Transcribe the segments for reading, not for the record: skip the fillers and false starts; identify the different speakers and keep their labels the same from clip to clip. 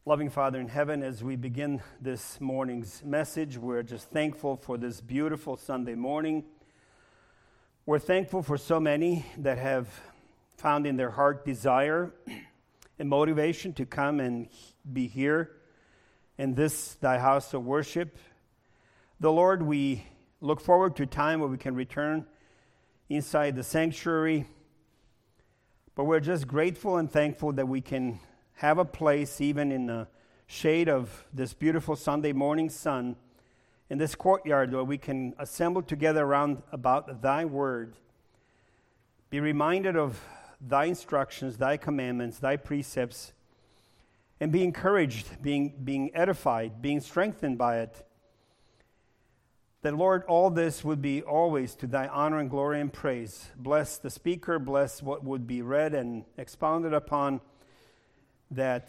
Speaker 1: Loving Father in heaven, as we begin this morning's message, we're just thankful for this beautiful Sunday morning. We're thankful for so many that have found in their heart desire and motivation to come and be here in this thy house of worship. The Lord, we look forward to a time where we can return inside the sanctuary, but we're just grateful and thankful that we can have a place, even in the shade of this beautiful Sunday morning sun, in this courtyard where we can assemble together around about thy word, be reminded of thy instructions, thy commandments, thy precepts, and be encouraged, being edified, being strengthened by it. That, Lord, all this would be always to thy honor and glory and praise. Bless the speaker, bless what would be read and expounded upon, that,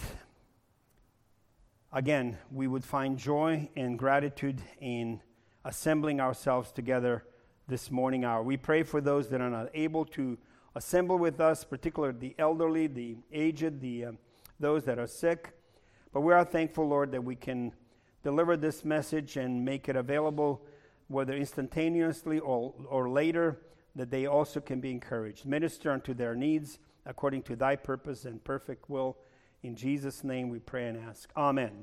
Speaker 1: again, we would find joy and gratitude in assembling ourselves together this morning hour. We pray for those that are not able to assemble with us, particularly the elderly, the aged, those that are sick. But we are thankful, Lord, that we can deliver this message and make it available, whether instantaneously or later, that they also can be encouraged. Minister unto their needs according to thy purpose and perfect will. In Jesus' name we pray and ask. Amen.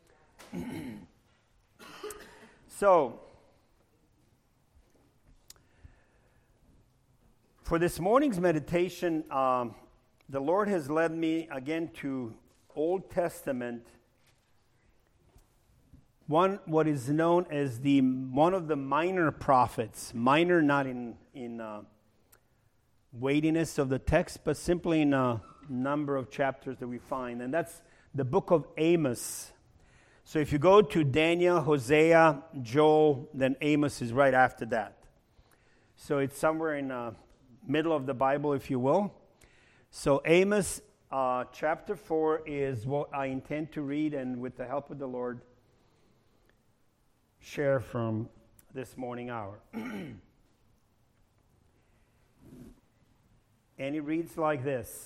Speaker 1: So, for this morning's meditation, the Lord has led me again to Old Testament, what is known as one of the minor prophets. Minor not in weightiness of the text, but simply in number of chapters that we find, and that's the book of Amos. So if you go to Daniel, Hosea, Joel, then Amos is right after that. So it's somewhere in the middle of the Bible, if you will. So Amos chapter 4 is what I intend to read, and with the help of the Lord, share from this morning hour. And it reads like this.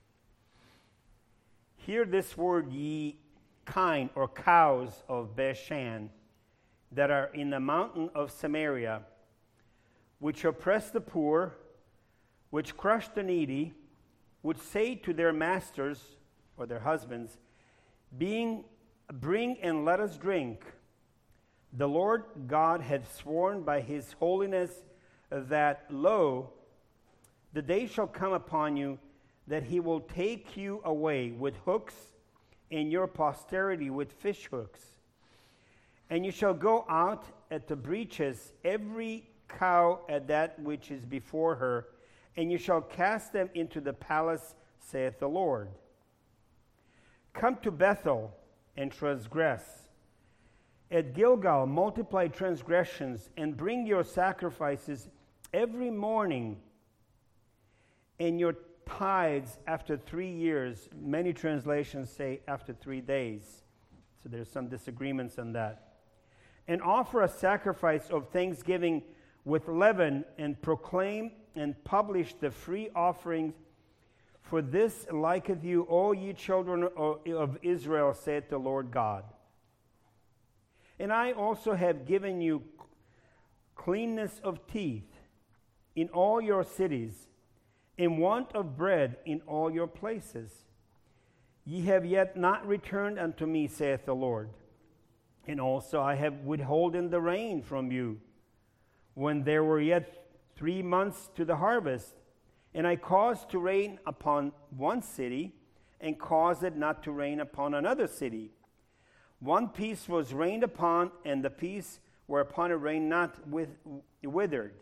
Speaker 1: Hear this word, ye kine or cows of Bashan, that are in the mountain of Samaria, which oppress the poor, which crush the needy, which say to their masters or their husbands, bring and let us drink. The Lord God hath sworn by his holiness that, lo, the day shall come upon you that he will take you away with hooks, and your posterity with fish hooks. And you shall go out at the breaches, every cow at that which is before her, and you shall cast them into the palace, saith the Lord. Come to Bethel and transgress. At Gilgal multiply transgressions, and bring your sacrifices every morning, and your tithes after 3 years. Many translations say after 3 days. So there's some disagreements on that. And offer a sacrifice of thanksgiving with leaven, and proclaim and publish the free offerings. For this liketh you, O ye children of Israel, saith the Lord God. And I also have given you cleanness of teeth in all your cities, in want of bread in all your places. Ye have yet not returned unto me, saith the Lord. And also I have withholden the rain from you, when there were yet 3 months to the harvest. And I caused to rain upon one city, and caused it not to rain upon another city. One piece was rained upon, and the piece whereupon it rained not withered.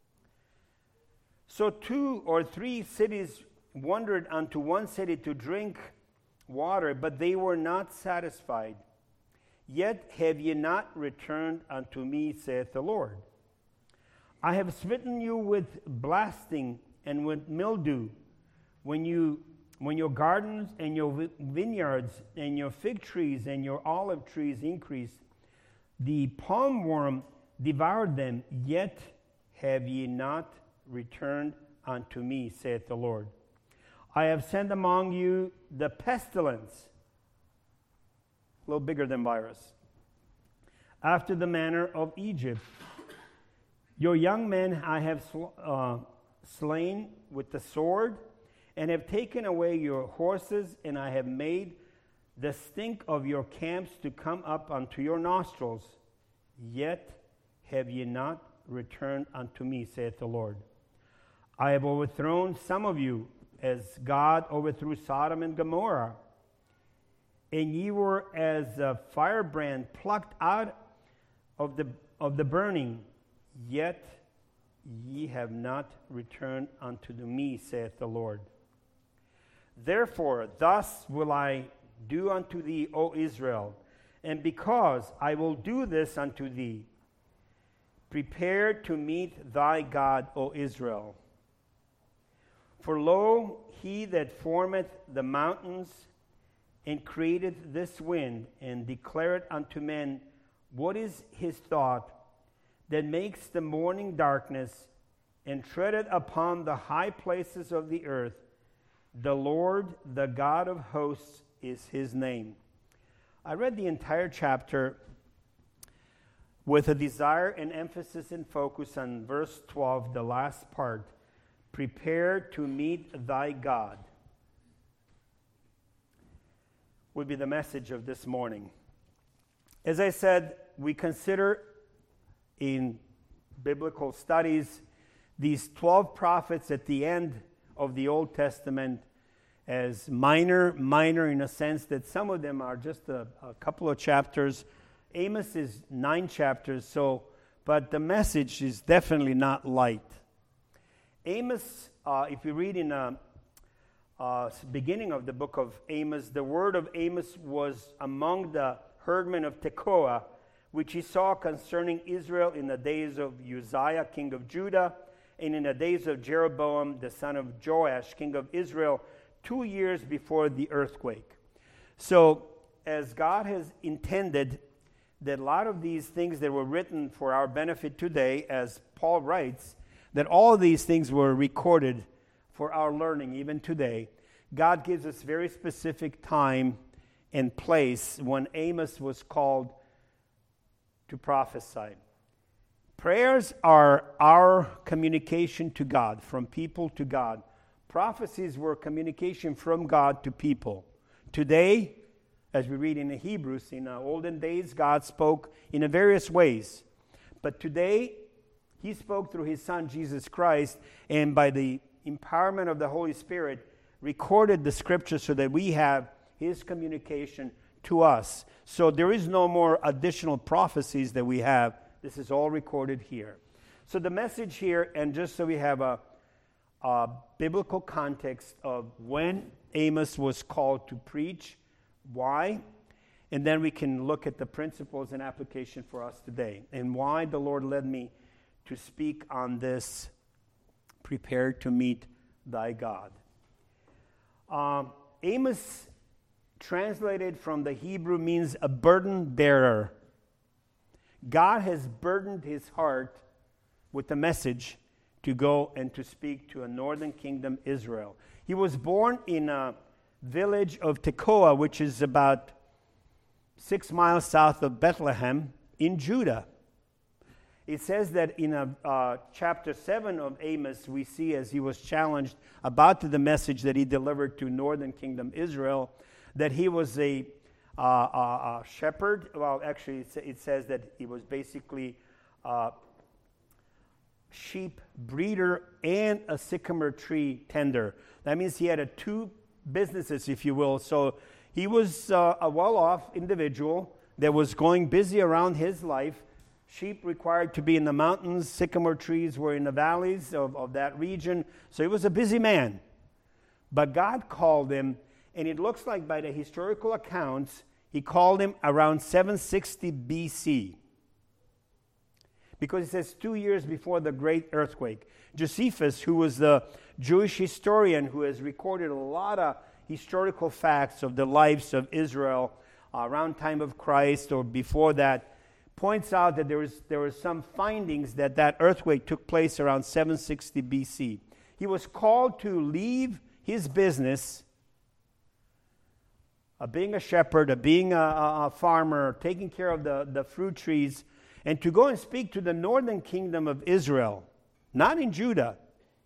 Speaker 1: So 2 or 3 cities wandered unto one city to drink water, but they were not satisfied. Yet have ye not returned unto me, saith the Lord. I have smitten you with blasting and with mildew, when your gardens and your vineyards and your fig trees and your olive trees increased. The palm worm devoured them, yet have ye not returned unto me, saith the Lord. I have sent among you the pestilence, a little bigger than virus. After the manner of Egypt, your young men I have slain with the sword, and have taken away your horses, and I have made the stink of your camps to come up unto your nostrils. Yet have ye not returned unto me, saith the Lord. I have overthrown some of you, as God overthrew Sodom and Gomorrah. And ye were as a firebrand plucked out of the burning, yet ye have not returned unto me, saith the Lord. Therefore, thus will I do unto thee, O Israel, and because I will do this unto thee, prepare to meet thy God, O Israel. For lo, he that formeth the mountains, and created this wind, and declareth unto men what is his thought, that makes the morning darkness, and treadeth upon the high places of the earth, the Lord, the God of hosts, is his name. I read the entire chapter with a desire and emphasis and focus on verse 12, the last part. Prepare to meet thy God, would be the message of this morning. As I said, we consider in biblical studies these 12 prophets at the end of the Old Testament as minor in a sense that some of them are just a couple of chapters. Amos is 9 chapters, but the message is definitely not light. Amos, if you read in the beginning of the book of Amos, the word of Amos was among the herdmen of Tekoa, which he saw concerning Israel in the days of Uzziah, king of Judah, and in the days of Jeroboam, the son of Joash, king of Israel, 2 years before the earthquake. So, as God has intended that a lot of these things that were written for our benefit today, as Paul writes, that all of these things were recorded for our learning even today, God gives us very specific time and place when Amos was called to prophesy. Prayers are our communication to God, from people to God. Prophecies were communication from God to people. Today, as we read in the Hebrews, in the olden days, God spoke in various ways. But today, he spoke through his Son, Jesus Christ, and by the empowerment of the Holy Spirit, recorded the Scripture so that we have his communication to us. So there is no more additional prophecies that we have. This is all recorded here. So the message here, and just so we have a biblical context of when Amos was called to preach, why, and then we can look at the principles and application for us today, and why the Lord led me to speak on this, prepare to meet thy God. Amos, translated from the Hebrew, means a burden bearer. God has burdened his heart with the message to go and to speak to a northern kingdom, Israel. He was born in a village of Tekoa, which is about 6 miles south of Bethlehem in Judah. It says that in chapter 7 of Amos, we see as he was challenged about the message that he delivered to northern kingdom Israel, that he was a shepherd. Well, actually, it says that he was basically a sheep breeder and a sycamore tree tender. That means he had two businesses, if you will. So he was a well-off individual that was going busy around his life. Sheep required to be in the mountains. Sycamore trees were in the valleys of that region. So he was a busy man. But God called him, and it looks like by the historical accounts, he called him around 760 BC. Because it says 2 years before the great earthquake. Josephus, who was the Jewish historian who has recorded a lot of historical facts of the lives of Israel around time of Christ or before that, points out that there were some findings that earthquake took place around 760 BC. He was called to leave his business being a shepherd, being a farmer, taking care of the fruit trees, and to go and speak to the northern kingdom of Israel, not in Judah.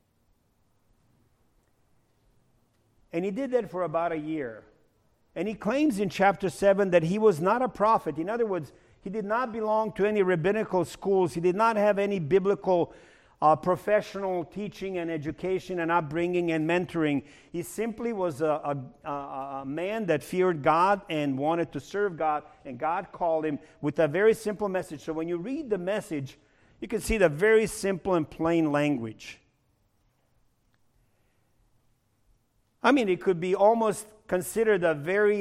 Speaker 1: And he did that for about a year. And he claims in chapter 7 that he was not a prophet. In other words, he did not belong to any rabbinical schools. He did not have any biblical professional teaching and education and upbringing and mentoring. He simply was a man that feared God and wanted to serve God, and God called him with a very simple message. So when you read the message, you can see the very simple and plain language. I mean, it could be almost considered a very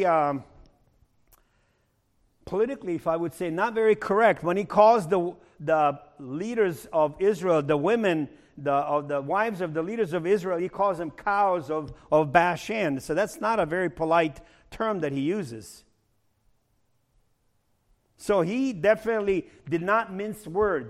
Speaker 1: politically, if I would say, not very correct. When he calls the leaders of Israel, the women, the wives of the leaders of Israel, he calls them cows of Bashan. So that's not a very polite term that he uses. So he definitely did not mince words.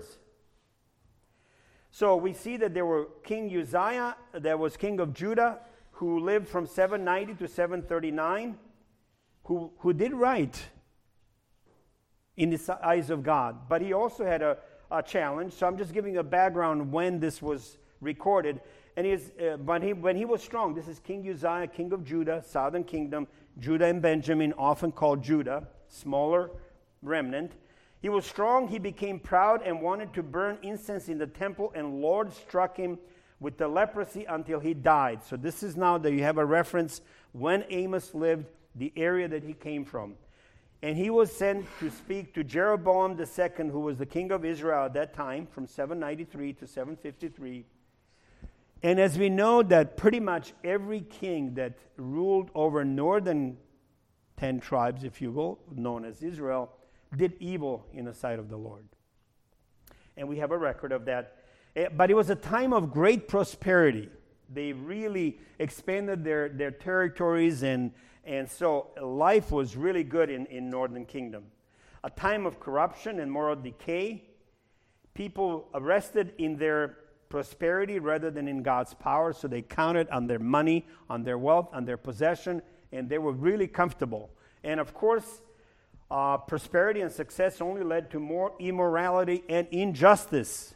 Speaker 1: So we see that there were King Uzziah, that was king of Judah, who lived from 790 to 739, who did right in the eyes of God. But he also had a challenge. So I'm just giving a background when this was recorded. And when he was strong, this is King Uzziah, king of Judah, southern kingdom, Judah and Benjamin, often called Judah, smaller remnant. He was strong, he became proud and wanted to burn incense in the temple, and Lord struck him with the leprosy until he died. So this is now that you have a reference when Amos lived, the area that he came from. And he was sent to speak to Jeroboam II, who was the king of Israel at that time, from 793 to 753. And as we know that pretty much every king that ruled over northern 10 tribes, if you will, known as Israel, did evil in the sight of the Lord. And we have a record of that. But it was a time of great prosperity. They really expanded their territories, and so life was really good in Northern Kingdom. A time of corruption and moral decay. People rested in their prosperity rather than in God's power, so they counted on their money, on their wealth, on their possession, and they were really comfortable. And of course, prosperity and success only led to more immorality and injustice.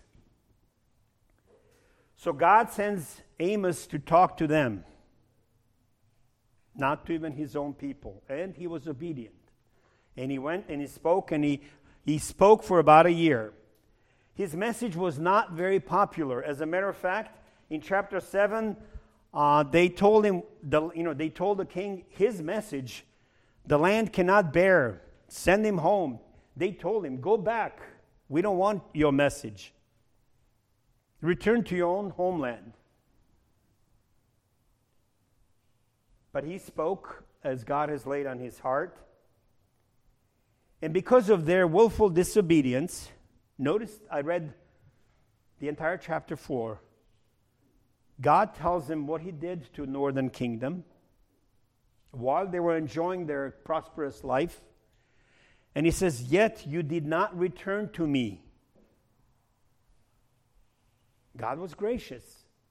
Speaker 1: So God sends Amos to talk to them, not to even his own people. And he was obedient. And he went and he spoke, and he spoke for about a year. His message was not very popular. As a matter of fact, in chapter 7, they told him, they told the king his message, the land cannot bear. Send him home. They told him, go back. We don't want your message. Return to your own homeland. But he spoke as God has laid on his heart. And because of their willful disobedience, notice I read the entire chapter 4. God tells them what he did to Northern Kingdom while they were enjoying their prosperous life. And he says, yet you did not return to me. God was gracious.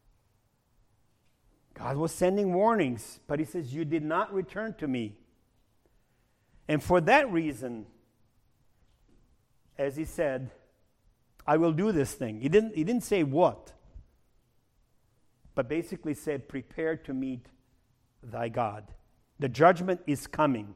Speaker 1: God was sending warnings, but he says, you did not return to me. And for that reason, as he said, I will do this thing. He didn't say what, but basically said, prepare to meet thy God. The judgment is coming.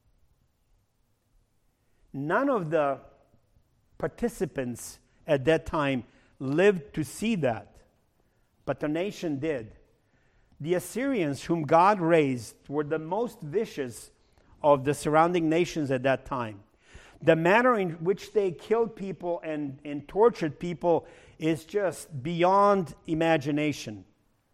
Speaker 1: None of the participants at that time lived to see that, but the nation did. The Assyrians, whom God raised, were the most vicious of the surrounding nations at that time. The manner in which they killed people and tortured people is just beyond imagination.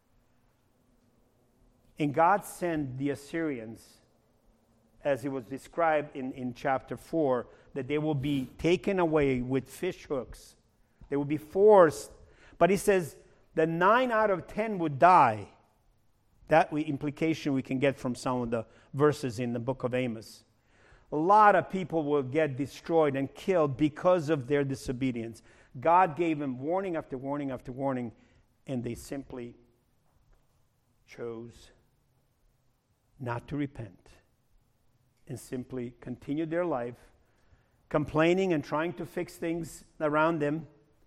Speaker 1: And God sent the Assyrians, as it was described in chapter 4, that they will be taken away with fish hooks. They will be forced. But he says that 9 out of 10 would die. That implication we can get from some of the verses in the book of Amos. A lot of people will get destroyed and killed because of their disobedience. God gave them warning after warning after warning, and they simply chose not to repent. and simply continued their life, complaining and trying to fix things around them,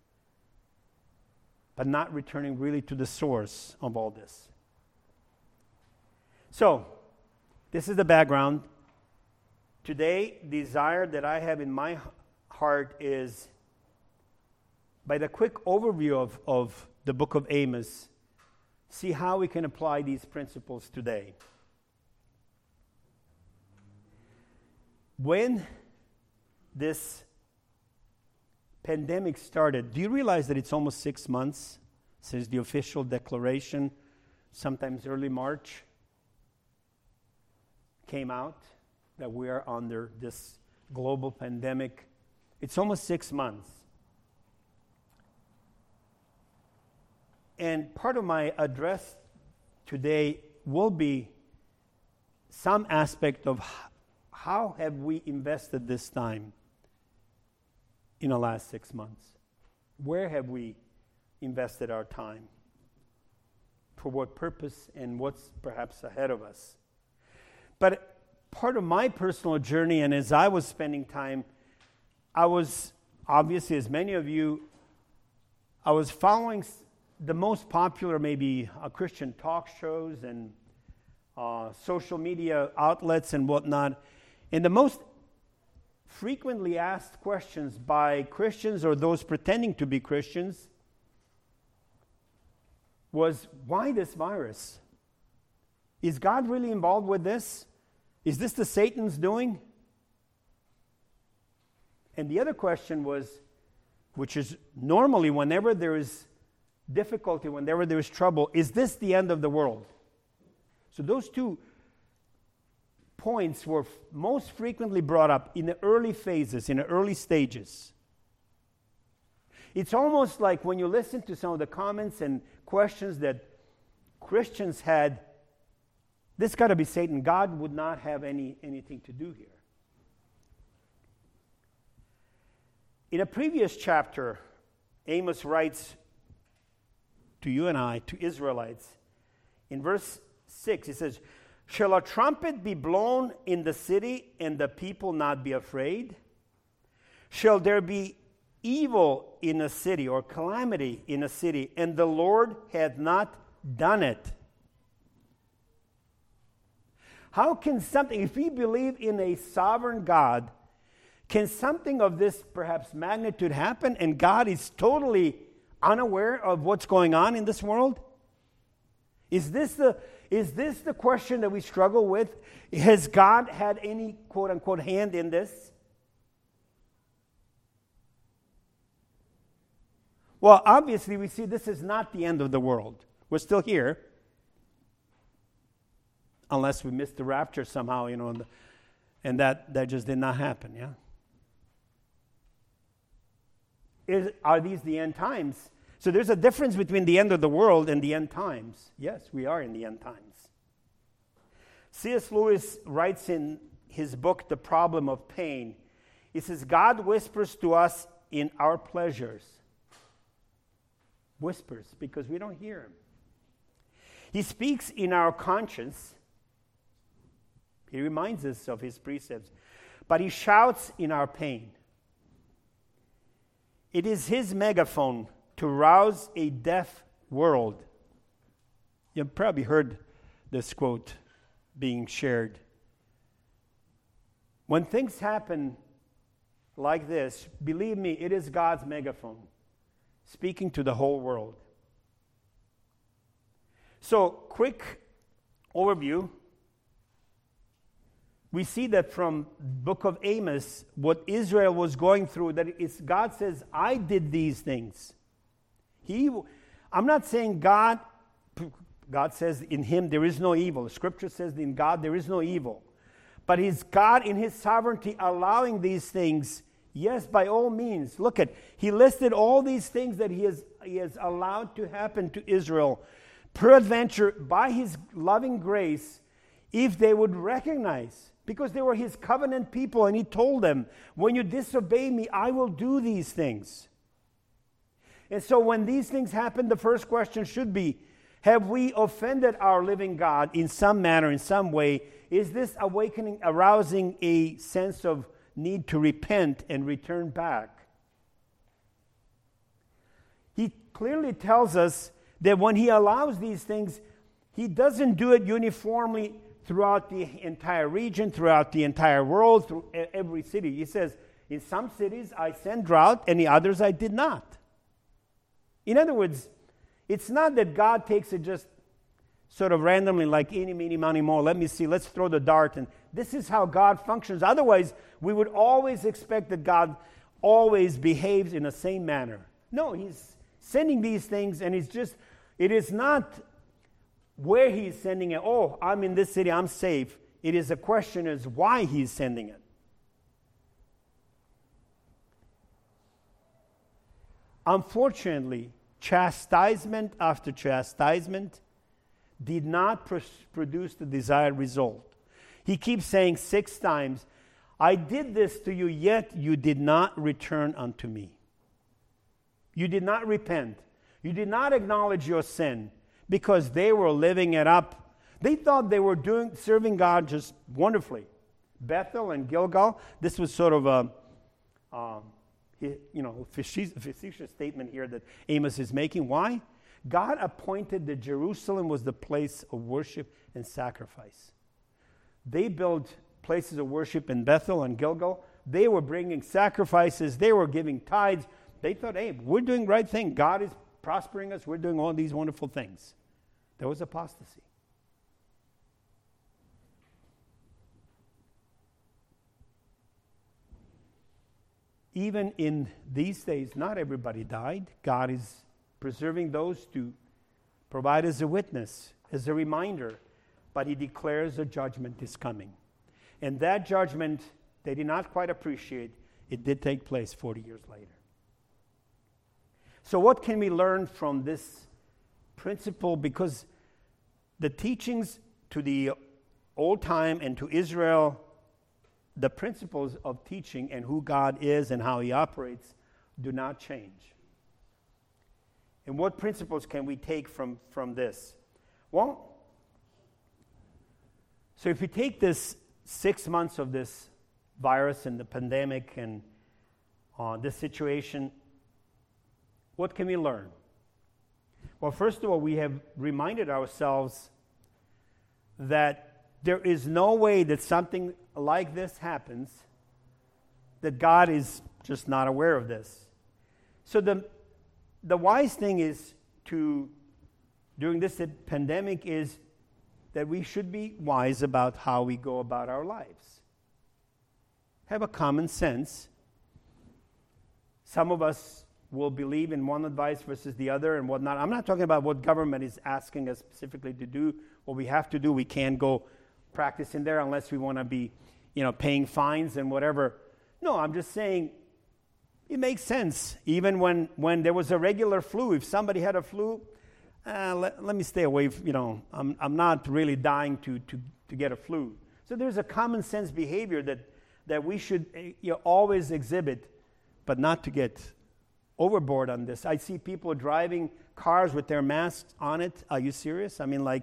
Speaker 1: but not returning really to the source of all this. So, this is the background. Today, desire that I have in my heart is, by the quick overview of the book of Amos, see how we can apply these principles today. When this pandemic started, do you realize that it's almost 6 months since the official declaration, sometimes early March, came out that we are under this global pandemic? It's almost 6 months. And part of my address today will be some aspect of how have we invested this time in the last 6 months? Where have we invested our time? For what purpose and what's perhaps ahead of us? But part of my personal journey, and as I was spending time, I was, obviously, as many of you, I was following the most popular, maybe, Christian talk shows and social media outlets and whatnot. And the most frequently asked questions by Christians or those pretending to be Christians was, why this virus? Is God really involved with this? Is this the Satan's doing? And the other question was, which is normally whenever there is difficulty, whenever there is trouble, is this the end of the world? So those two points were most frequently brought up in the early phases, in the early stages. It's almost like when you listen to some of the comments and questions that Christians had, this got to be Satan. God would not have anything to do here. In a previous chapter, Amos writes to you and I, to Israelites, in verse 6, he says, "Shall a trumpet be blown in the city and the people not be afraid? Shall there be evil in a city or calamity in a city, and the Lord hath not done it?" How can something, if we believe in a sovereign God, can something of this perhaps magnitude happen and God is totally unaware of what's going on in this world? Is this the question that we struggle with? Has God had any quote-unquote hand in this? Well, obviously we see this is not the end of the world. We're still here. Unless we missed the rapture somehow, and that just did not happen, yeah? Are these the end times? So there's a difference between the end of the world and the end times. Yes, we are in the end times. C.S. Lewis writes in his book, The Problem of Pain, he says, God whispers to us in our pleasures. Whispers, because we don't hear him. He speaks in our conscience. He reminds us of his precepts. But he shouts in our pain. It is his megaphone to rouse a deaf world. You've probably heard this quote being shared. When things happen like this, believe me, it is God's megaphone speaking to the whole world. So, quick overview. We see that from book of Amos, what Israel was going through, that God says, I did these things. I'm not saying God says in him there is no evil. Scripture says in God there is no evil. But is God in his sovereignty allowing these things? Yes, by all means. Look at, he listed all these things that he has allowed to happen to Israel. Peradventure, by his loving grace, if they would recognize, because they were his covenant people, and he told them, when you disobey me, I will do these things. And so when these things happen, the first question should be, Have we offended our living God in some manner, in some way? Is this awakening, arousing a sense of need to repent and return back? He clearly tells us that when he allows these things, he doesn't do it uniformly throughout the entire region, throughout the entire world, through every city. He says, in some cities I sent drought, and the others I did not. In other words, it's not that God takes it just sort of randomly, like eeny, meeny, miny, moe. Let me see, let's throw the dart. And this is how God functions. Otherwise, we would always expect that God always behaves in the same manner. No, he's sending these things, and it is not where he's sending it. Oh, I'm in this city, I'm safe. It is a question as why he's sending it. Unfortunately, chastisement after chastisement did not produce the desired result. He keeps saying 6 times, I did this to you, yet you did not return unto me. You did not repent. You did not acknowledge your sin because they were living it up. They thought they were serving God just wonderfully. Bethel and Gilgal, this was sort of a facetious statement here that Amos is making. Why? God appointed that Jerusalem was the place of worship and sacrifice. They built places of worship in Bethel and Gilgal. They were bringing sacrifices. They were giving tithes. They thought, hey, we're doing the right thing. God is prospering us. We're doing all these wonderful things. There was apostasy. Even in these days, not everybody died. God is preserving those to provide as a witness, as a reminder. But he declares a judgment is coming. And that judgment, they did not quite appreciate. It did take place 40 years later. So what can we learn from this principle? Because the teachings to the old time and to Israel, the principles of teaching and who God is and how he operates do not change. And what principles can we take from this? Well, so if we take this 6 months of this virus and the pandemic and this situation, what can we learn? Well, first of all, we have reminded ourselves that there is no way that something like this happens that God is just not aware of this. So the wise thing is during this pandemic is that we should be wise about how we go about our lives. Have a common sense. Some of us will believe in one advice versus the other and whatnot. I'm not talking about what government is asking us specifically to do. What we have to do, we can't go practice in there unless we want to be, paying fines and whatever. No, I'm just saying it makes sense. Even when there was a regular flu, if somebody had a flu, let me stay away. I'm not really dying to get a flu. So there's a common sense behavior that we should always exhibit, but not to get overboard on this. I see people driving cars with their masks on it. Are you serious? I mean,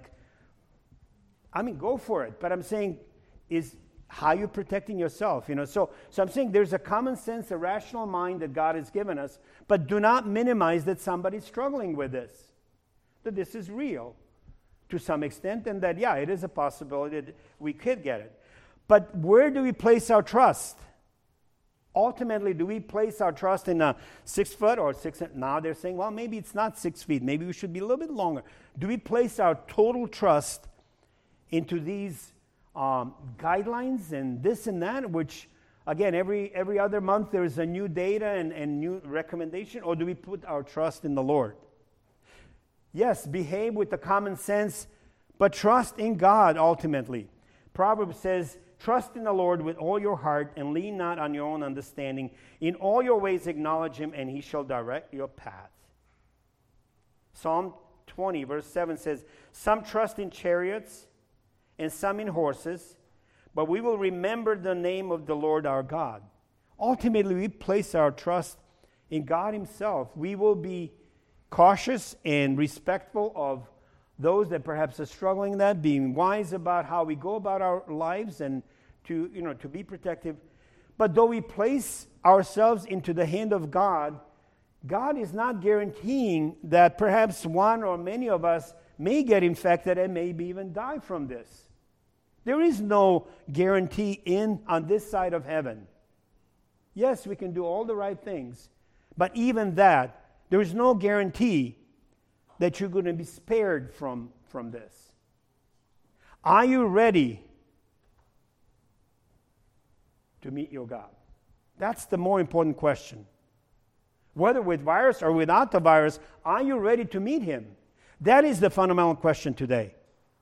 Speaker 1: go for it. But I'm saying, is how you protecting yourself? So I'm saying there's a common sense, a rational mind that God has given us, but do not minimize that somebody's struggling with this. That this is real to some extent, and that, it is a possibility that we could get it. But where do we place our trust? Ultimately, do we place our trust in a 6 foot or 6? Now they're saying, well, maybe it's not 6 feet. Maybe we should be a little bit longer. Do we place our total trust into these guidelines and this and that, which, again, every other month there's a new data and new recommendation? Or do we put our trust in the Lord? Yes, behave with the common sense, but trust in God ultimately. Proverbs says, trust in the Lord with all your heart and lean not on your own understanding. In all your ways acknowledge him, and he shall direct your path. Psalm 20, verse 7 says, some trust in chariots and some in horses, but we will remember the name of the Lord our God. Ultimately, we place our trust in God himself. We will be cautious and respectful of those that perhaps are struggling that, being wise about how we go about our lives and to be protective. But though we place ourselves into the hand of God, God is not guaranteeing that perhaps one or many of us may get infected and maybe even die from this. There is no guarantee on this side of heaven. Yes, we can do all the right things, but even that, there is no guarantee that you're going to be spared from this. Are you ready to meet your God? That's the more important question. Whether with virus or without the virus, are you ready to meet Him? That is the fundamental question today.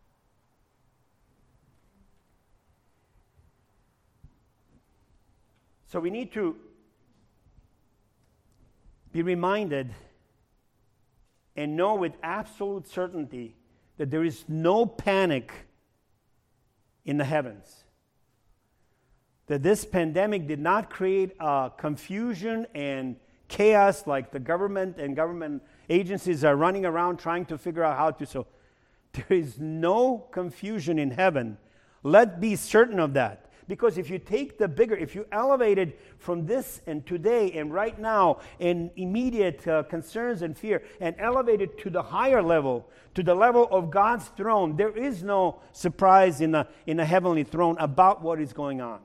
Speaker 1: So we need to be reminded and know with absolute certainty that there is no panic in the heavens. That this pandemic did not create confusion and chaos like the government and government agencies are running around trying to figure out how to. So there is no confusion in heaven. Let's be certain of that. Because if you take if you elevate it from this and today and right now and immediate concerns and fear and elevate it to the higher level, to the level of God's throne, there is no surprise in the heavenly throne about what is going on.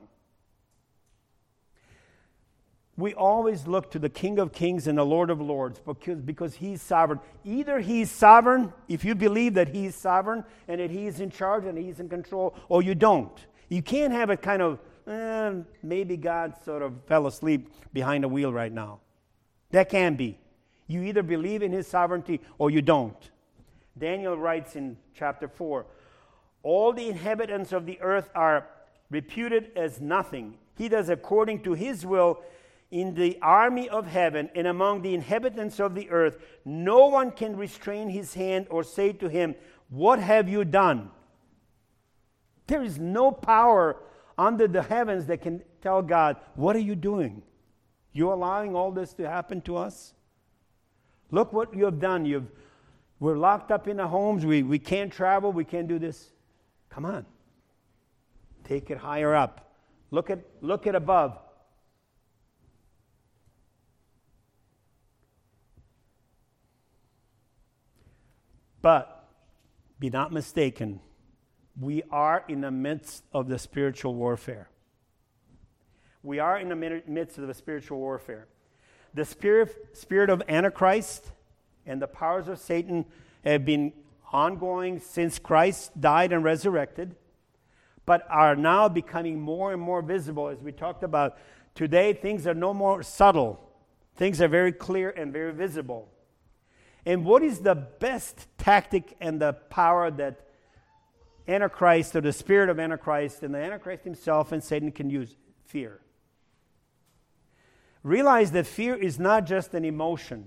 Speaker 1: We always look to the King of Kings and the Lord of Lords because He's sovereign. Either He's sovereign, if you believe that He's sovereign and that He's in charge and He's in control, or you don't. You can't have a kind of, maybe God sort of fell asleep behind the wheel right now. That can't be. You either believe in His sovereignty or you don't. Daniel writes in chapter 4, all the inhabitants of the earth are reputed as nothing. He does according to His will in the army of heaven and among the inhabitants of the earth. No one can restrain his hand or say to him, what have you done? There is no power under the heavens that can tell God, what are you doing? You're allowing all this to happen to us? Look what you have done. We're locked up in our homes. We can't travel. We can't do this. Come on. Take it higher up. Look at above. But be not mistaken. We are in the midst of the spiritual warfare. We are in the midst of the spiritual warfare. The spirit of Antichrist and the powers of Satan have been ongoing since Christ died and resurrected, but are now becoming more and more visible. As we talked about today, things are no more subtle. Things are very clear and very visible. And what is the best tactic and the power that Antichrist, or the spirit of Antichrist, and the Antichrist himself and Satan can use? Fear. Realize that fear is not just an emotion.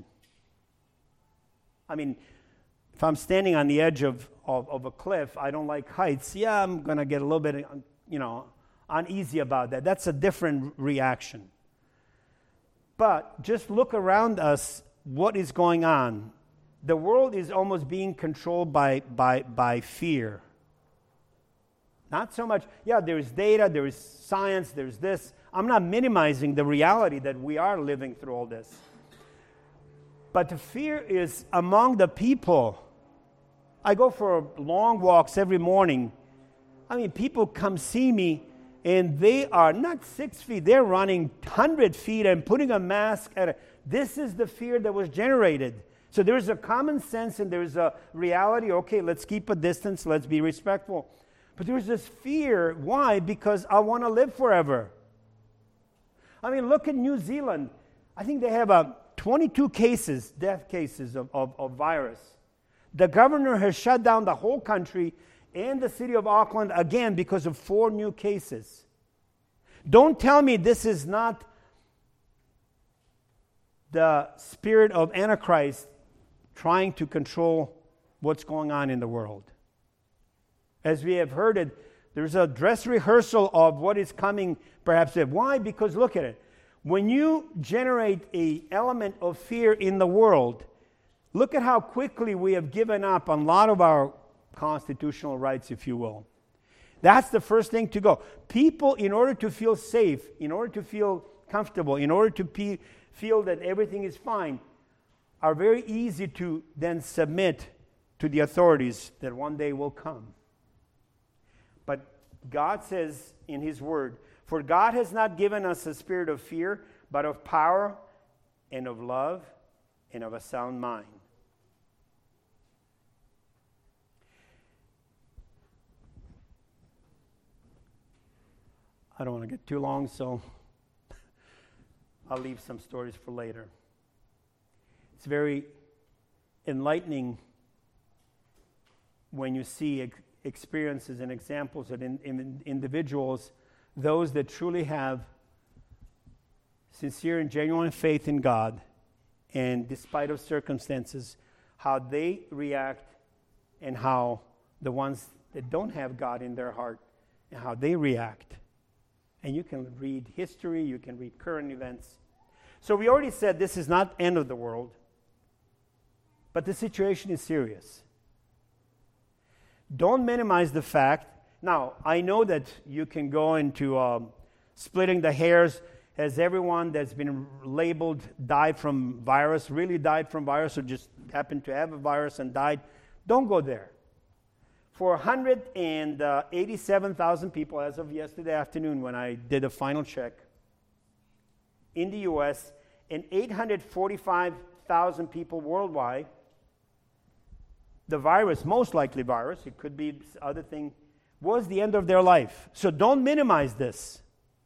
Speaker 1: I mean, if I'm standing on the edge of a cliff, I don't like heights. Yeah, I'm going to get a little bit, uneasy about that. That's a different reaction. But just look around us, what is going on. The world is almost being controlled by fear. Not so much, there is data, there is science, there's this. I'm not minimizing the reality that we are living through all this. But the fear is among the people. I go for long walks every morning. I mean, people come see me, and they are not 6 feet. They're running 100 feet and putting a mask at it. This is the fear that was generated. So there's a common sense and there's a reality. Okay, let's keep a distance. Let's be respectful. But there's this fear. Why? Because I want to live forever. I mean, look at New Zealand. I think they have 22 cases, death cases of virus. The governor has shut down the whole country and the city of Auckland again because of 4 new cases. Don't tell me this is not the spirit of Antichrist trying to control what's going on in the world. As we have heard it, there's a dress rehearsal of what is coming perhaps. Why? Because look at it. When you generate an element of fear in the world, Look at how quickly we have given up on a lot of our constitutional rights, if you will. That's the first thing to go. People, in order to feel safe, in order to feel comfortable, in order to feel that everything is fine, are very easy to then submit to the authorities that one day will come. But God says in His Word, "For God has not given us a spirit of fear, but of power and of love and of a sound mind." I don't want to get too long, so I'll leave some stories for later. It's very enlightening when you see experiences and examples of individuals, those that truly have sincere and genuine faith in God, and despite of circumstances, how they react, and how the ones that don't have God in their heart, and how they react. And you can read history, you can read current events. So we already said this is not end of the world, but the situation is serious. Don't minimize the fact. Now, I know that you can go into splitting the hairs. Has everyone that's been labeled died from virus, really died from virus, or just happened to have a virus and died? Don't go there. For 187,000 people as of yesterday afternoon when I did a final check in the U.S., and 845,000 people worldwide, the virus, most likely virus, it could be other thing, was the end of their life. So don't minimize this.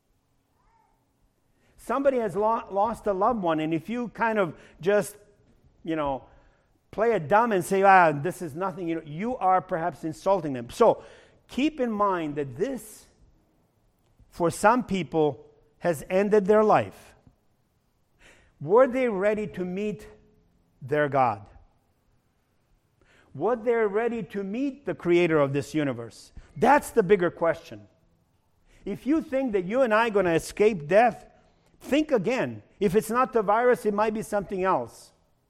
Speaker 1: Somebody has lost a loved one, and if you kind of just, play it dumb and say, this is nothing, you are perhaps insulting them. So keep in mind that this, for some people, has ended their life. Were they ready to meet their God? Were they ready to meet the creator of this universe? That's the bigger question. If you think that you and I are going to escape death, think again. If it's not the virus, it might be something else.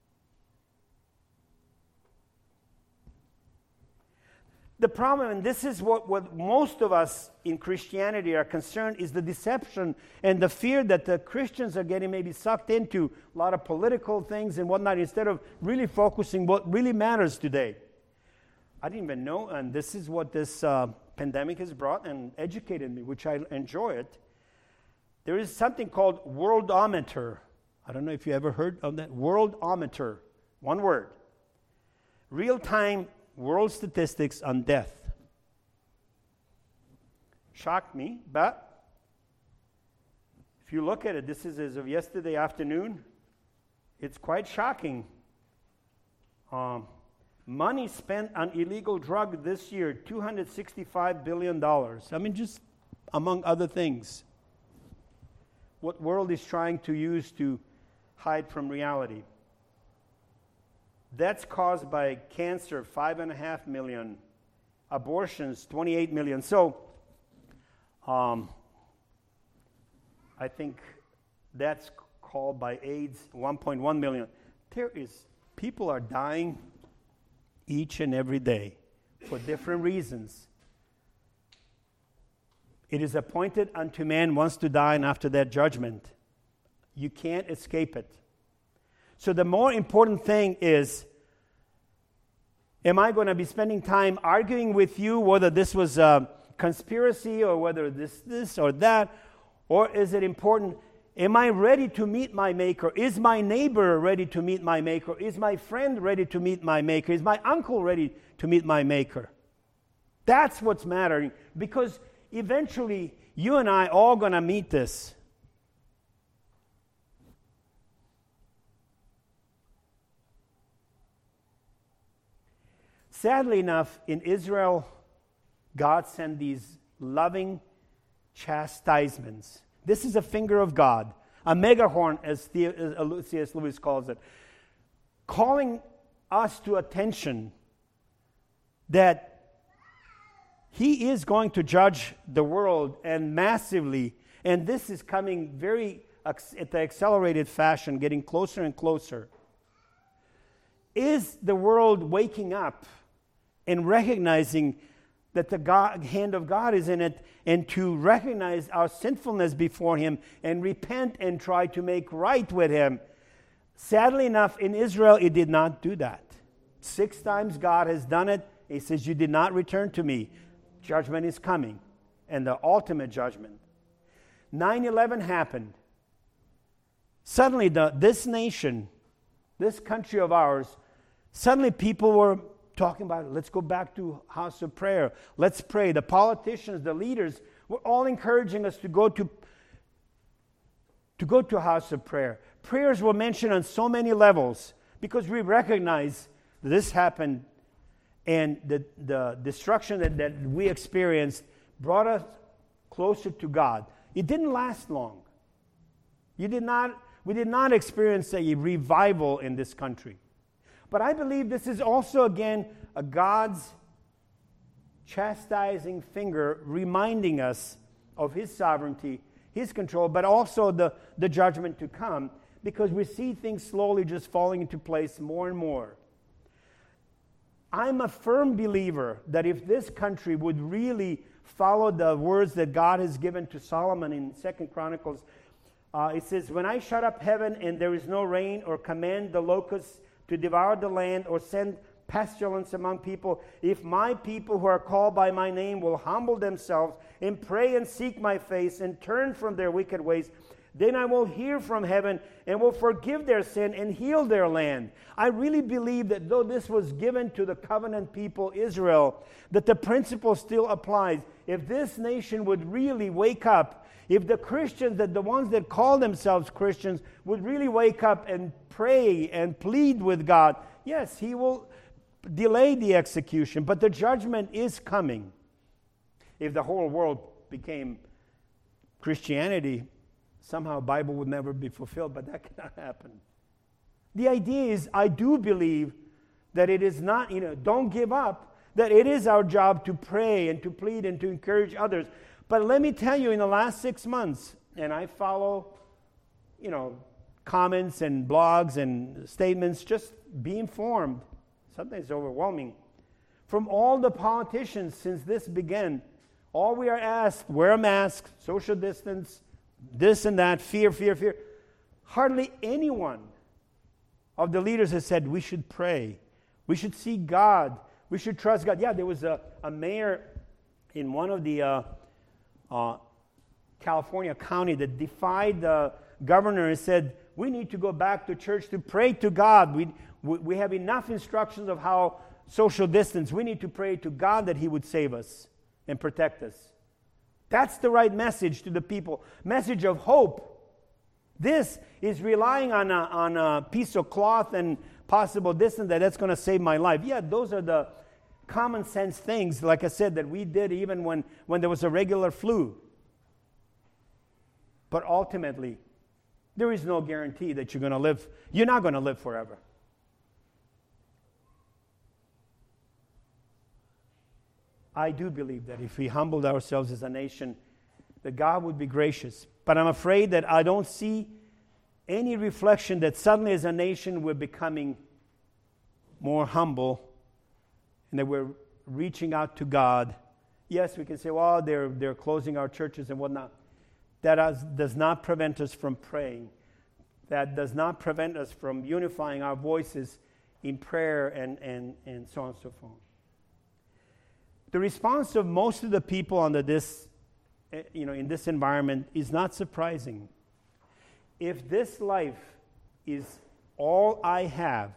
Speaker 1: The problem, and this is what most of us in Christianity are concerned, is the deception and the fear that the Christians are getting maybe sucked into a lot of political things and whatnot, instead of really focusing what really matters today. I didn't even know, and this is what this pandemic has brought and educated me, which I enjoy it. There is something called Worldometer. I don't know if you ever heard of that. Worldometer. One word. Real-time world statistics on death. Shocked me, but if you look at it, this is as of yesterday afternoon, it's quite shocking. Money spent on illegal drug this year, $265 billion. I mean, just among other things. What world is trying to use to hide from reality? Deaths caused by cancer, 5.5 million. Abortions, 28 million. So, I think that's called by AIDS, 1.1 million. People are dying each and every day for different reasons. It is appointed unto man once to die, and after that judgment. You can't escape it. So the more important thing is, am I going to be spending time arguing with you whether this was a conspiracy or whether this or that? Or is it important, am I ready to meet my Maker? Is my neighbor ready to meet my Maker? Is my friend ready to meet my Maker? Is my uncle ready to meet my Maker? That's what's mattering, because eventually you and I all going to meet this. Sadly enough, in Israel, God sent these loving chastisements. This is a finger of God, a megahorn, as C.S. Lewis calls it, calling us to attention that He is going to judge the world, and massively, and this is coming very at the accelerated fashion, getting closer and closer. Is the world waking up and recognizing that the hand of God is in it, and to recognize our sinfulness before Him and repent and try to make right with Him? Sadly enough, in Israel, it did not do that. 6 times God has done it. He says, you did not return to me. Judgment is coming, and the ultimate judgment. 9/11 happened. Suddenly, this nation, this country of ours, suddenly people were talking about it. Let's go back to house of prayer. Let's pray. The politicians, the leaders, were all encouraging us to go to house of prayer. Prayers were mentioned on so many levels because we recognize that this happened, and the destruction that we experienced brought us closer to God. It didn't last long. We did not experience a revival in this country. But I believe this is also, again, a God's chastising finger reminding us of His sovereignty, His control, but also the judgment to come, because we see things slowly just falling into place more and more. I'm a firm believer that if this country would really follow the words that God has given to Solomon in 2 Chronicles, it says, when I shut up heaven and there is no rain, or command the locusts to devour the land, or send pestilence among people, if my people who are called by my name will humble themselves and pray and seek my face and turn from their wicked ways, then I will hear from heaven and will forgive their sin and heal their land. I really believe that though this was given to the covenant people Israel, that the principle still applies. If this nation would really wake up, if the Christians, that the ones that call themselves Christians, would really wake up and pray and plead with God, yes, He will delay the execution, but the judgment is coming. If the whole world became Christianity, somehow the Bible would never be fulfilled, but that cannot happen. The idea is, I do believe that it is not, don't give up, that it is our job to pray and to plead and to encourage others. But let me tell you, in the last 6 months, and I follow, comments and blogs and statements, just be informed. Sometimes it's overwhelming. From all the politicians since this began, all we are asked, wear a mask, social distance, this and that, fear. Hardly anyone of the leaders has said we should pray. We should seek God. We should trust God. Yeah, there was a mayor in one of the California county that defied the governor and said, we need to go back to church to pray to God. We have enough instructions of how social distance. We need to pray to God that He would save us and protect us. That's the right message to the people. Message of hope. This is relying on a piece of cloth and possible this and that. That's going to save my life. Yeah, those are the common sense things, like I said, that we did even when there was a regular flu. But ultimately, there is no guarantee that you're going to live. You're not going to live forever. I do believe that if we humbled ourselves as a nation, that God would be gracious. But I'm afraid that I don't see any reflection that suddenly as a nation we're becoming more humble and that we're reaching out to God. Yes, we can say, well, they're closing our churches and whatnot. That does not prevent us from praying. That does not prevent us from unifying our voices in prayer and so on and so forth. The response of most of the people under this, in this environment is not surprising. If this life is all I have,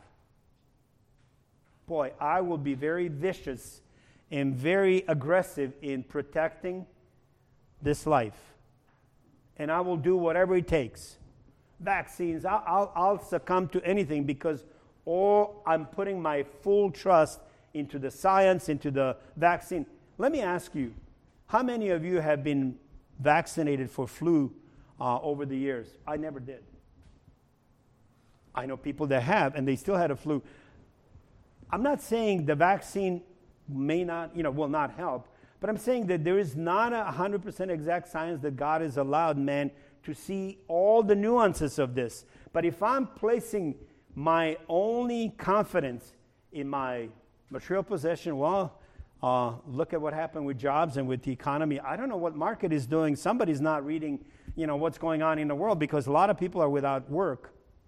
Speaker 1: boy, I will be very vicious and very aggressive in protecting this life. And I will do whatever it takes. Vaccines, I'll succumb to anything because I'm putting my full trust into the science, into the vaccine. Let me ask you, how many of you have been vaccinated for flu over the years? I never did. I know people that have, and they still had a flu. I'm not saying the vaccine will not help, but I'm saying that there is not 100% exact science that God has allowed man to see all the nuances of this. But if I'm placing my only confidence in my material possession, well, look at what happened with jobs and with the economy. I don't know what market is doing. Somebody's not reading, what's going on in the world, because a lot of people are without work.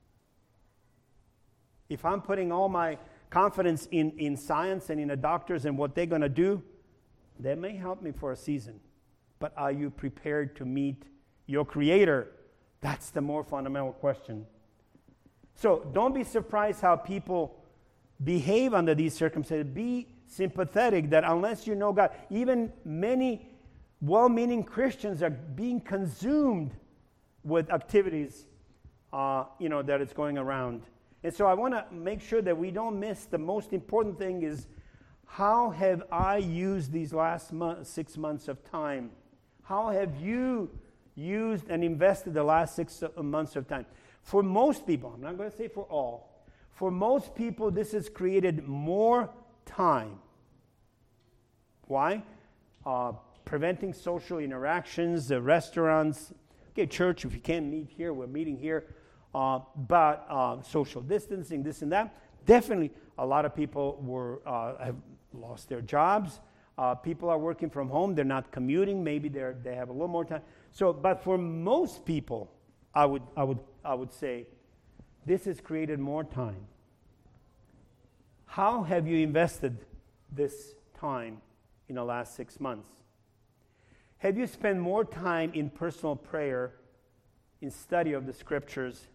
Speaker 1: If I'm putting all my confidence in science and in the doctors and what they're going to do, that may help me for a season. But are you prepared to meet your Creator? That's the more fundamental question. So don't be surprised how people behave under these circumstances. Be sympathetic that unless you know God, even many well-meaning Christians are being consumed with activities, that is going around. And so I want to make sure that we don't miss the most important thing is, how have I used these last 6 months of time? How have you used and invested the last 6 months of time? For most people, I'm not going to say for all, for most people this has created more time. Why? Preventing social interactions, the restaurants. Okay, church, if you can't meet here, we're meeting here. But social distancing, this and that. Definitely, a lot of people have lost their jobs. People are working from home. They're not commuting. Maybe they have a little more time. So, but for most people, I would say, this has created more time. How have you invested this time in the last 6 months? Have you spent more time in personal prayer, in study of the Scriptures,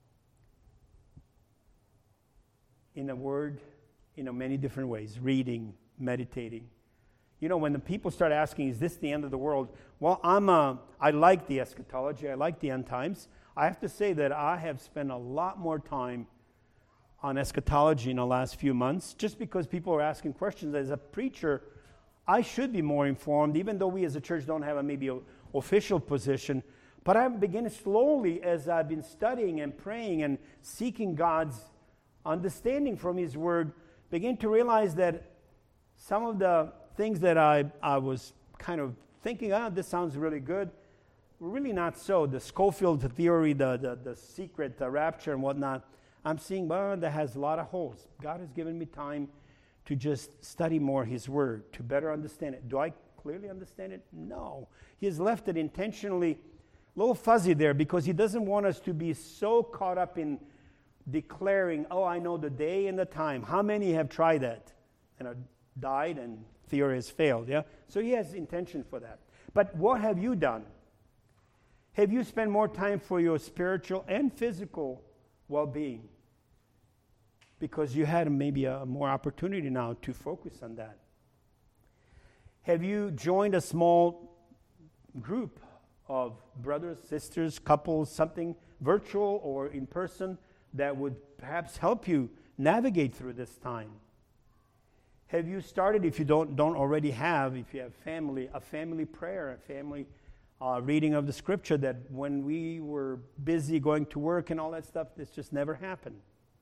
Speaker 1: in the Word, many different ways, reading, meditating? When the people start asking, is this the end of the world? Well, I like the eschatology. I like the end times. I have to say that I have spent a lot more time on eschatology in the last few months, just because people are asking questions. As a preacher, I should be more informed, even though we as a church don't have maybe an official position. But I'm beginning slowly, as I've been studying and praying and seeking God's understanding from His Word, begin to realize that some of the things that I was kind of thinking, this sounds really good, really not so. The Schofield theory, the secret, the rapture and whatnot, I'm seeing, that has a lot of holes. God has given me time to just study more His Word, to better understand it. Do I clearly understand it? No. He has left it intentionally a little fuzzy there, because He doesn't want us to be so caught up in declaring, I know the day and the time. How many have tried that and have died and theory has failed? Yeah. So He has intention for that. But what have you done? Have you spent more time for your spiritual and physical well-being? Because you had maybe a more opportunity now to focus on that. Have you joined a small group of brothers, sisters, couples, something virtual or in person that would perhaps help you navigate through this time? Have you started, if you don't already have, if you have family, a family prayer, a family reading of the Scripture, that when we were busy going to work and all that stuff, this just never happened?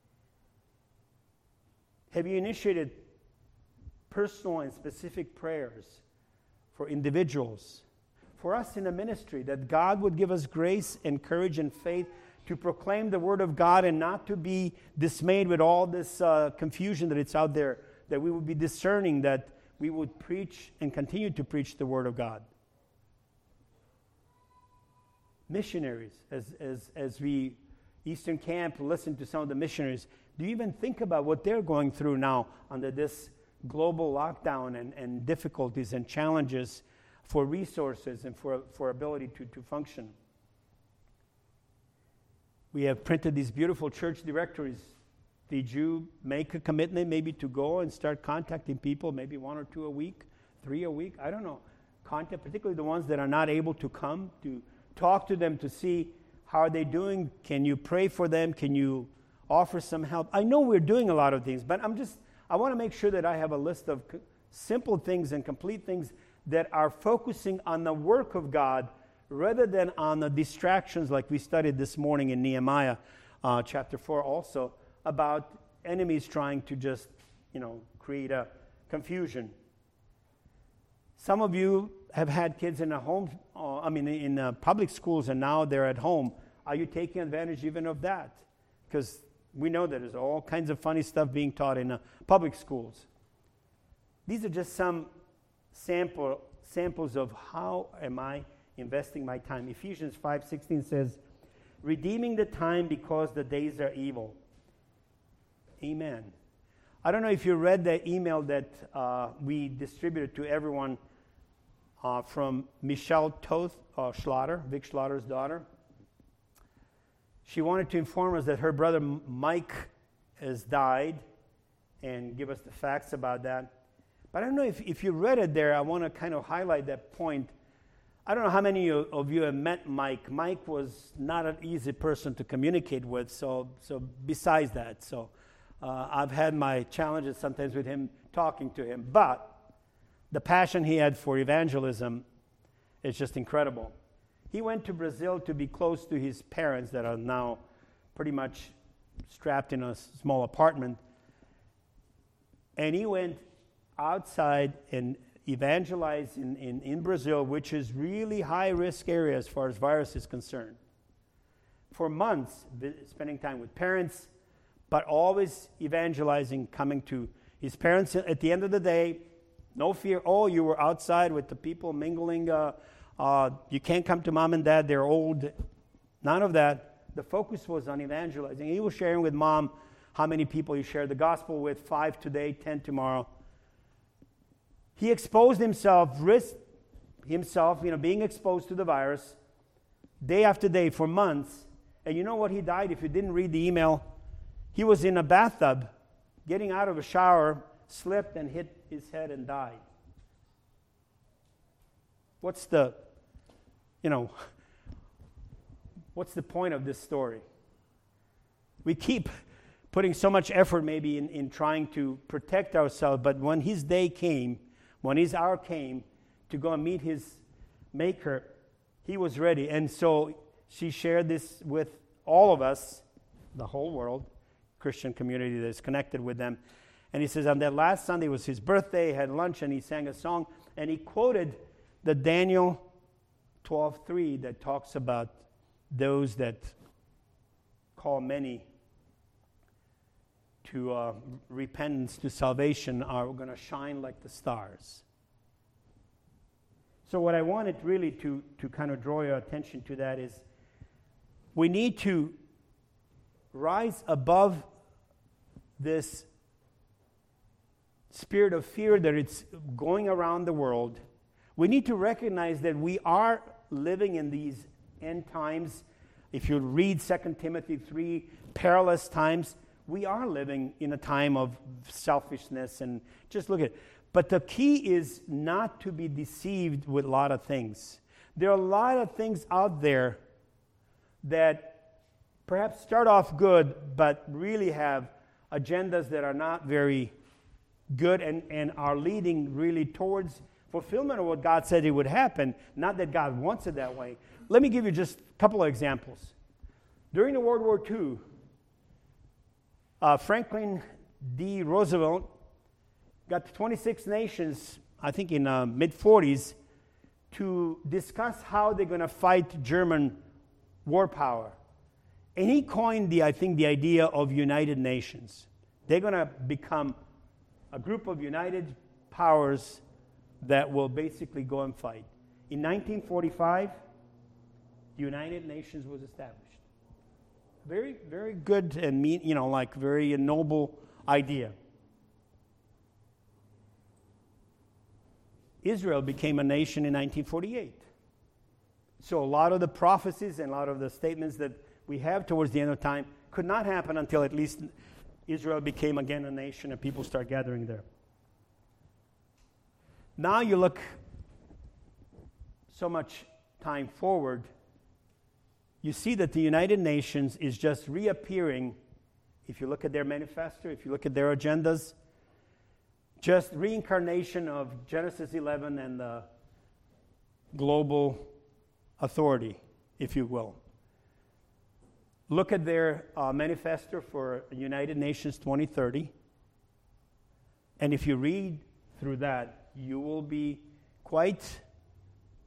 Speaker 1: Have you initiated personal and specific prayers for individuals, for us in the ministry, that God would give us grace and courage and faith to proclaim the Word of God and not to be dismayed with all this confusion that it's out there, that we would be discerning, that we would preach and continue to preach the Word of God? Missionaries, as we, Eastern Camp, listen to some of the missionaries, do you even think about what they're going through now under this global lockdown and difficulties and challenges for resources and for ability to function? We have printed these beautiful church directories. Did you make a commitment maybe to go and start contacting people, maybe 1 or 2 a week, 3 a week? I don't know. Contact, particularly the ones that are not able to come, to talk to them to see how are they doing. Can you pray for them? Can you offer some help? I know we're doing a lot of things, but I want to make sure that I have a list of simple things and complete things that are focusing on the work of God rather than on the distractions like we studied this morning in Nehemiah chapter 4 also, about enemies trying to just, create a confusion. Some of you have had kids in a home, in public schools, and now they're at home. Are you taking advantage even of that? Because We know that there's all kinds of funny stuff being taught in public schools. These are just some samples of how am I investing my time. Ephesians 5:16 says, redeeming the time because the days are evil. Amen. I don't know if you read the email that we distributed to everyone from Michelle Toth Schlatter, Vic Schlatter's daughter. She wanted to inform us that her brother Mike has died and give us the facts about that. But I don't know if you read it there. I want to kind of highlight that point. I don't know how many of you have met Mike. Mike was not an easy person to communicate with, so besides that. So I've had my challenges sometimes with him, talking to him. But the passion he had for evangelism is just incredible. He went to Brazil to be close to his parents that are now pretty much strapped in a small apartment. And he went outside and evangelized in Brazil, which is really high-risk area as far as virus is concerned. For months, spending time with parents, but always evangelizing, coming to his parents at the end of the day. No fear, oh, you were outside with the people mingling. You can't come to mom and dad, they're old. None of that. The focus was on evangelizing. He was sharing with mom how many people he shared the gospel with, 5 today, 10 tomorrow. He exposed himself, risked himself, being exposed to the virus day after day for months. And you know what? He died. If you didn't read the email, he was in a bathtub, getting out of a shower, slipped and hit his head and died. What's the point of this story? We keep putting so much effort maybe in trying to protect ourselves, but when his day came, when his hour came to go and meet his Maker, he was ready. And so she shared this with all of us, the whole world, Christian community that is connected with them. And he says on that last Sunday was his birthday, had lunch, and he sang a song, and he quoted the Daniel 12:3 that talks about those that call many to repentance, to salvation, are going to shine like the stars. So what I wanted really to kind of draw your attention to that is we need to rise above this spirit of fear that it's going around the world. We need to recognize that we are living in these end times. If you read 2 Timothy 3, perilous times, we are living in a time of selfishness, and just look at it. But the key is not to be deceived with a lot of things. There are a lot of things out there that perhaps start off good, but really have agendas that are not very good and are leading really towards fulfillment of what God said it would happen, not that God wants it that way. Let me give you just a couple of examples. During the World War II, Franklin D. Roosevelt got 26 nations, I think in mid-40s, to discuss how they're going to fight German war power. And he coined the idea of United Nations. They're going to become a group of united powers that will basically go and fight. In 1945, the United Nations was established. Very, very good and very noble idea. Israel became a nation in 1948. So a lot of the prophecies and a lot of the statements that we have towards the end of time could not happen until at least Israel became again a nation and people start gathering there. Now you look so much time forward, you see that the United Nations is just reappearing. If you look at their manifesto, if you look at their agendas, just reincarnation of Genesis 11 and the global authority, if you will. Look at their manifesto for United Nations 2030. And if you read through that, you will be quite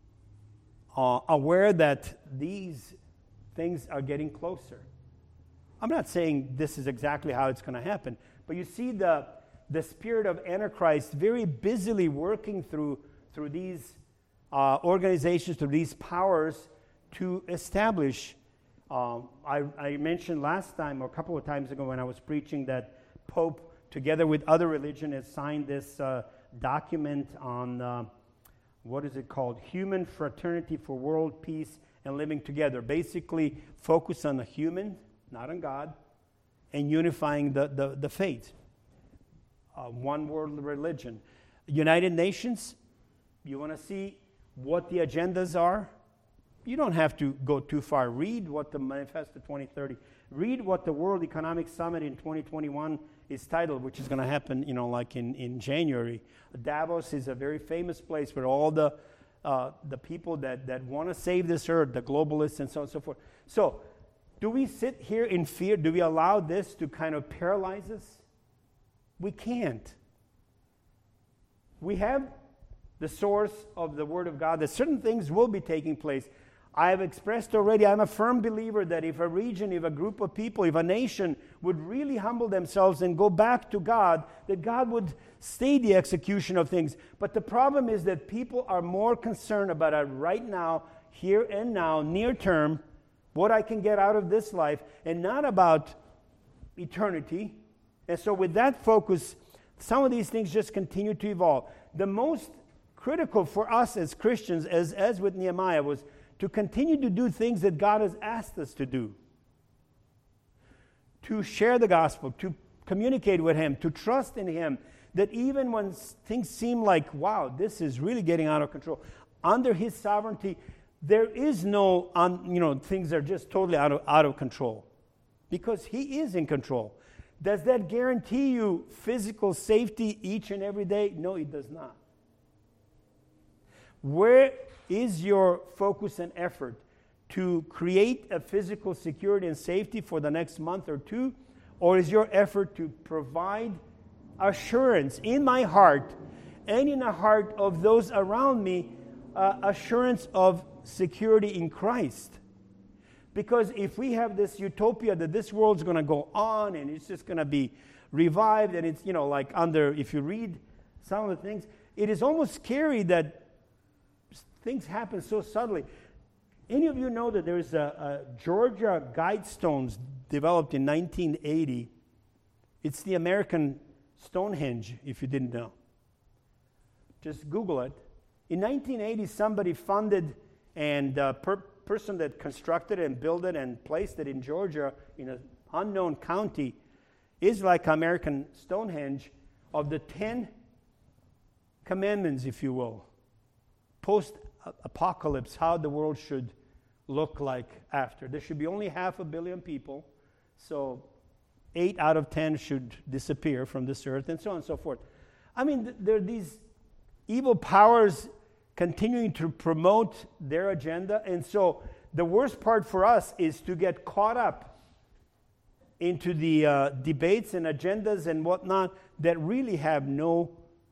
Speaker 1: aware that these things are getting closer. I'm not saying this is exactly how it's going to happen, but you see the spirit of Antichrist very busily working through these organizations, through these powers to establish. I mentioned last time, or a couple of times ago when I was preaching, that Pope, together with other religion, has signed this document on, what is it called? Human Fraternity for World Peace and Living Together. Basically, focus on the human, not on God, and unifying the faith. One world religion. United Nations, you want to see what the agendas are? You don't have to go too far. Read what the Manifesto 2030, read what the World Economic Summit in 2021 is titled, which is going to happen, like in January. Davos is a very famous place where all the people that want to save this earth, the globalists and so on and so forth. So, do we sit here in fear? Do we allow this to kind of paralyze us? We can't. We have the source of the Word of God that certain things will be taking place. I have expressed already, I'm a firm believer that if a region, if a group of people, if a nation would really humble themselves and go back to God, that God would stay the execution of things. But the problem is that people are more concerned about it right now, here and now, near term, what I can get out of this life, and not about eternity. And so with that focus, some of these things just continue to evolve. The most critical for us as Christians, as with Nehemiah, was to continue to do things that God has asked us to do. To share the gospel, to communicate with Him, to trust in Him, that even when things seem like, wow, this is really getting out of control, under His sovereignty, there is no, things are just totally out of control. Because He is in control. Does that guarantee you physical safety each and every day? No, it does not. Where is your focus and effort? To create a physical security and safety for the next month or two? Or is your effort to provide assurance in my heart and in the heart of those around me, assurance of security in Christ? Because if we have this utopia that this world's going to go on and it's just going to be revived, and it's, if you read some of the things, it is almost scary that things happen so subtly. Any of you know that there's a Georgia Guidestones developed in 1980? It's the American Stonehenge, if you didn't know. Just Google it. In 1980, somebody funded, and person that constructed it and built it and placed it in Georgia in an unknown county is like American Stonehenge, of the 10 commandments, if you will, post-apocalypse, how the world should look like after. There should be only 500 million people, so 8 out of 10 should disappear from this earth, and so on and so forth. I mean, there are these evil powers continuing to promote their agenda. And so the worst part for us is to get caught up into the debates and agendas and whatnot that really have no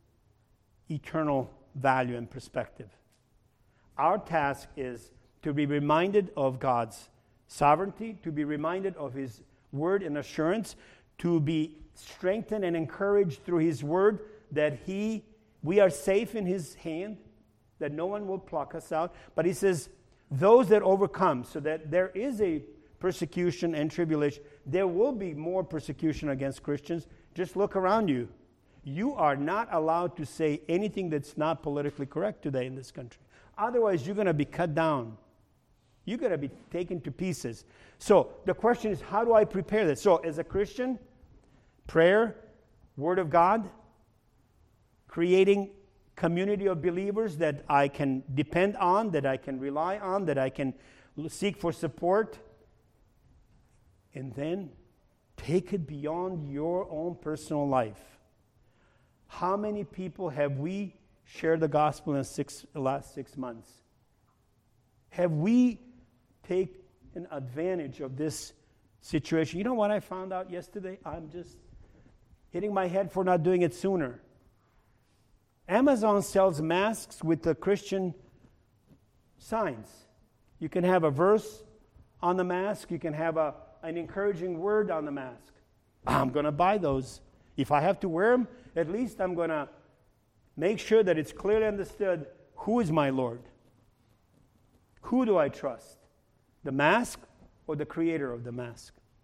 Speaker 1: eternal value and perspective. Our task is to be reminded of God's sovereignty, to be reminded of His word and assurance, to be strengthened and encouraged through His word that we are safe in His hand, that no one will pluck us out. But He says, those that overcome, so that there is a persecution and tribulation. There will be more persecution against Christians. Just look around you. You are not allowed to say anything that's not politically correct today in this country. Otherwise, you're going to be cut down. You're going to be taken to pieces. So the question is, how do I prepare this? So as a Christian, prayer, Word of God, creating community of believers that I can depend on, that I can rely on, that I can seek for support. And then take it beyond your own personal life. How many people have we shared the gospel in the last 6 months? Have we taken advantage of this situation? You know what I found out yesterday? I'm just hitting my head for not doing it sooner. Amazon sells masks with the Christian signs. You can have a verse on the mask. You can have an encouraging word on the mask. I'm going to buy those. If I have to wear them, at least I'm going to make sure that it's clearly understood who is my Lord. Who do I trust? The mask or the creator of the mask?